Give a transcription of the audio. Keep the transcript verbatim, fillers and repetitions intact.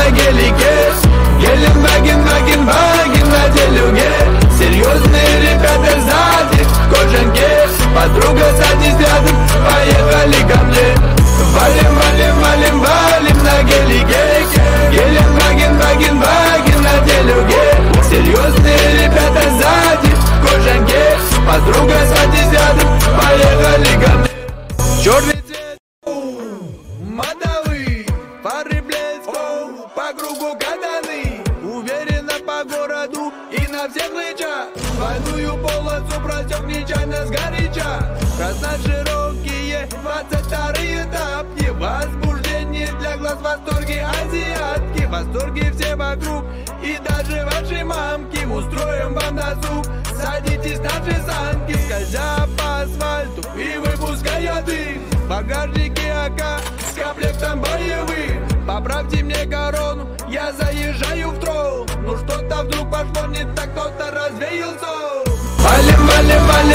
на гелике. Геленваген, ваген, ваген на делюге. Серьезные ребята сзади в кожанке. Подруга, садись рядом, поехали ко мне. Валим, валим, валим, валим на гелике. Геленваген, ваген, ваген на делюге. Серьезные ребята сзади в кожанке. Подруга, садись рядом, поехали ко мне. Черный цвет, мотовый, фары блеском, по кругу катаны. Уверенно по городу и на всех плечах. Двойную полосу просек нечаянно сгоряча. Красно-широкие двадцать вторые тапки. Возбуждение для глаз, восторги азиатки. Восторги все вокруг и даже ваши мамки. Устроим вам досуг, садитесь на наши санки. Скользя по асфальту и выпуская дым. В багажнике АК с комплектом боевых. Поправьте мне корону, я заезжаю в трон. Ну что-то вдруг пошло не так, кто-то развеял сон. Валим, валим, валим